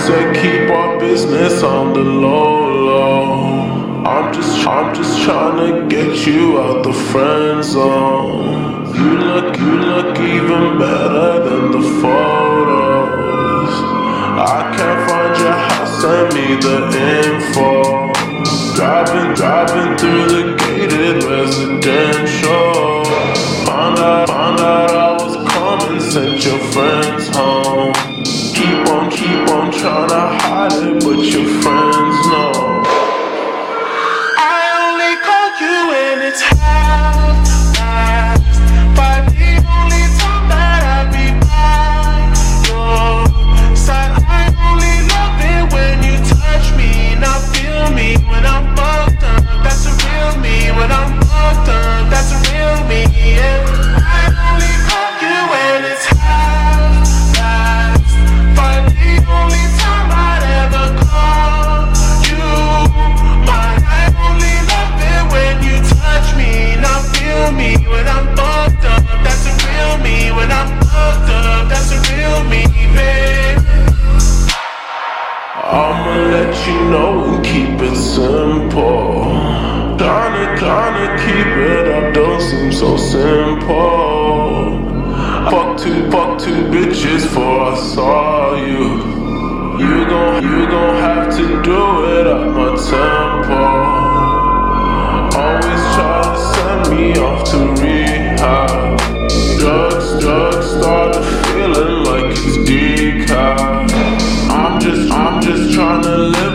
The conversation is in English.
said keep our business on the low. I'm just trying to get you out the friend zone. You look even better than the photos. I can't find your house, send me the info. Driving through the gated residential. Found out I was coming, sent your friends home. Keep on trying to hide it, but your friends know. I only call you when it's half-past, but the only time that I be by your side. I only love it when you touch me, not feel me when I'm fucked up. That's a real me. When I'm fucked up, that's a real me. Yeah. I only call you when it's half-past, but the only time I'd ever call you mine. I only love it when you touch me, not feel me when I'm fucked up. That's a real me. When I'm fucked up, that's a real me, babe. I'ma let you know and keep it simple. Tryna keep it up don't seem so simple. Fuck two bitches before I saw you. You gon' have to do it at my tempo. Always try to send me off to rehab. Drugs started feeling like it's decaf. I'm just trying to live